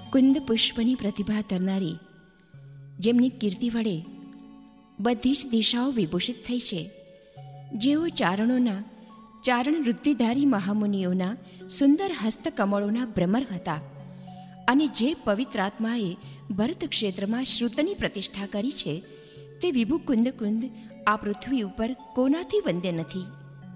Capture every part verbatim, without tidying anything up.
કુંદ પુષ્પની પ્રતિભા ધરનારી, જેમની કીર્તિ વડે બધી જ દિશાઓ વિભૂષિત થઈ છે, જેઓ ચારણોના ચારણ વૃત્તિધારી મહામુનિઓના સુંદર હસ્તકમળોના ભ્રમર હતા, અને જે પવિત્રાત્માએ ભરત ક્ષેત્રમાં શ્રુતની પ્રતિષ્ઠા કરી છે, તે વિભુ કુંદ કુંદ આ પૃથ્વી ઉપર કોનાથી વંદ્ય નથી.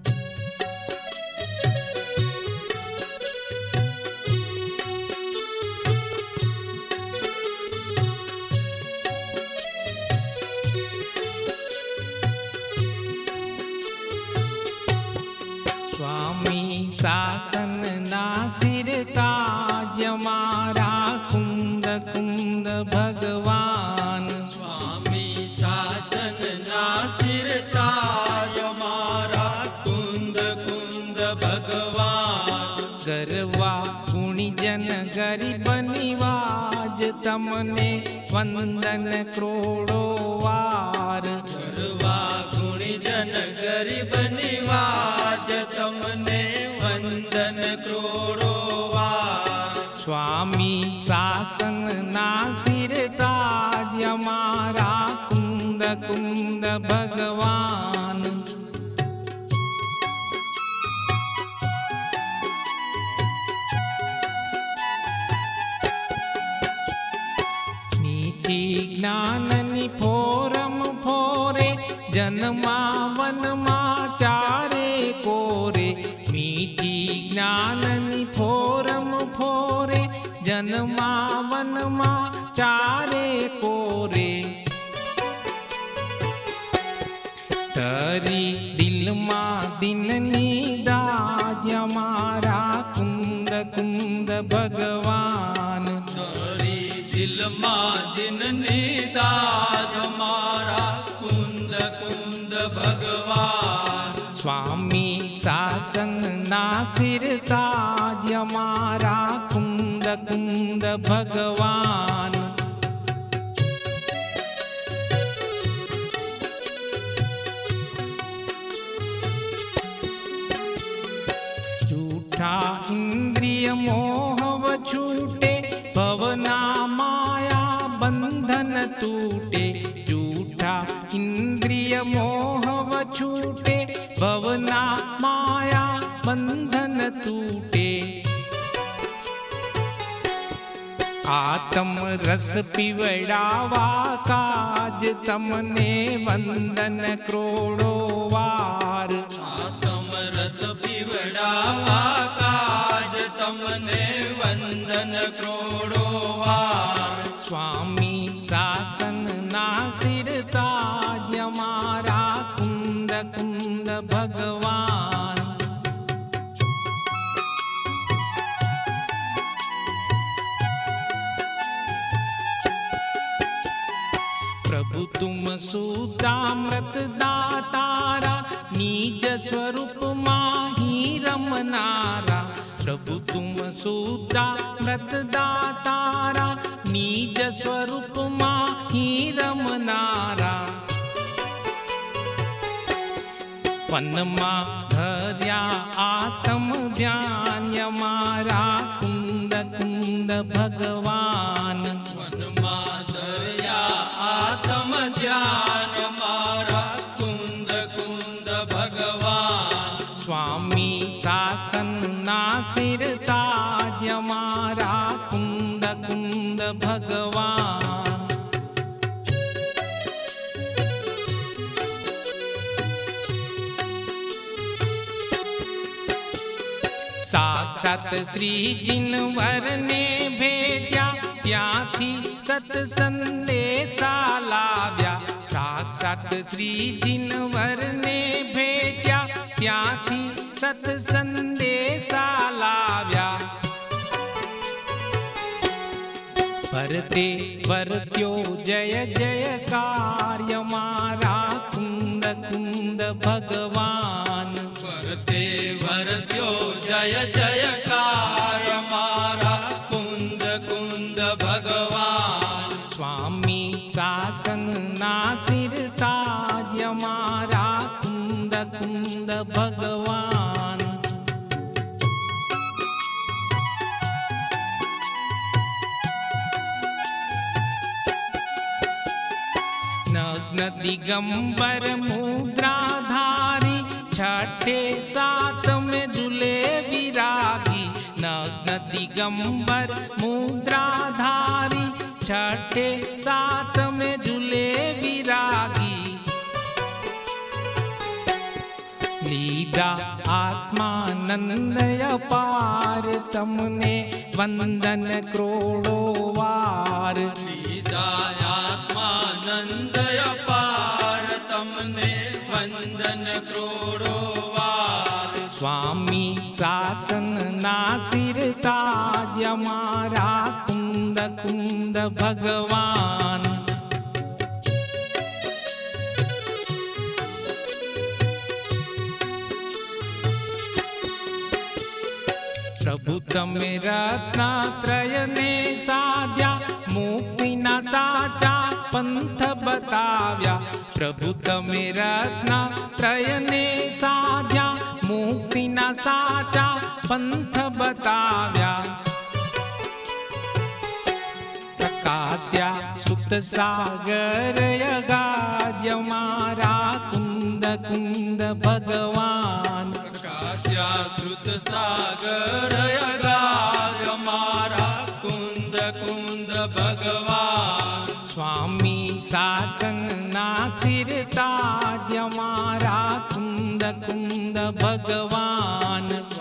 શાસન ના સિર તાજ મારા કુંદ કુંદ ભગવાન. સ્વામી શાસન ના સિર તાજ મારા કુંદ કુંદ ભગવાન. ગરવા ગુણીજન ગરીબ નિવાજ તમને વંદન કરોડો વાર. ગરવા ગુણીજન ગરીબ નિવાજ તમને વંદન કરોડો વાર. સ્વામી શાસન ના સિર તાજ અમારા કુંદ કુંદ ભગવાન. મીઠી જ્ઞાનની ફોરમ ફોરે જન્મા વનમાં ચારે કોરે. મીઠી જ્ઞાનની ફોરમ ફોરે જન્મા વનમાં ચારે કોરે. તરી દિલમાં દિલની દાજ અમારા કુંદ કુંદ ભગવાન. તરી દિલમાં દિલની દાજ અમારા કુંદ કુંદ ભગવાન. સ્વામી શાસન ના સિર તાજ અમારા કુંદ કુંદ ભગવાન. જૂઠા ઇન્દ્રિય મોહવ છૂટે ભવના માયા બંધન તૂટે. જૂઠા ઇન્દ્રિય મોહવ છૂટે ભવના માયા બંધન તૂટે. આત્મ રસ પીવડાવા કાજ તમને વંદન કરોડો વાર. આત્મ રસ પીવડાવા કાજ તમને વંદન કરોડો વાર. સ્વામી શાસન ના સિર તાજ અમારા કુંદ કુંદ ભગવાન. પ્રભુ તુમ સુદામૃત દાતારા નિજ સ્વરૂપમાં હી રમનારા. પ્રભુ તુમ સુદામૃત દાતારા નિજ સ્વરૂપમાં હી રમનારા. વનમાં ધર્યા આત્મ ધ્યાન અમારા કુંદ કુંદ ભગવાન. વનમાં દયા આત્મ ધ્યાન મારા કુંદ કુંદ ભગવાન. સ્વામી શાસન ના સિર તાજ અમારા કુંદ કુંદ ભગવાન. સાક્ષાત શ્રી જીનવરને ભેટ્યા ત્યાંથી સત સંદેશા લાવ્યા. સાક્ષાત શ્રી જીનવરને ભેટ્યા ત્યાંથી સત સંદેશા લાવ્યા. ભરતે વર્ત્યો જય જયકાર મારા કુંદ કુંદ ભગવાન. ભરતે વર્ત્યો જય જયકાર મારા કુંદ કુંદ ભગવાન. સ્વામી શાસન ના સિર તાજ અમારા કુંદ કુંદ ભગવાન. दिगंबर मुद्राधारी, छठे सात में झूले विरागी। नग्न दिगंबर मुद्राधारी, छठे सात में झूले विरागी। लीदा आत्मानंद अपार, तमने वंदन करोड़ो वार। लीदा आत्मानंद अपार, तमने वंदन करोड़ो वार। स्वामी शासन ना सिर ताज, हमारा कुंद कुंद भगवान। प्रभु तमे रत्नात्रय ने साध्या, मुक्ति ना साचा पंथ बताव्या। प्रभु तमे रत्नात्रय ने साध्या, मुक्ति ना साचा पंथ बताव्या। प्रकाश्या सुत सागर अगाध्य, हमारा कुंद कुंद भगवान। प्रकाश्या श्रुत सागर अगाध, हमारा कुंद कुंद भगवान। स्वामी शासन ना सिर ताज, हमारा कुंद कुंद भगवान।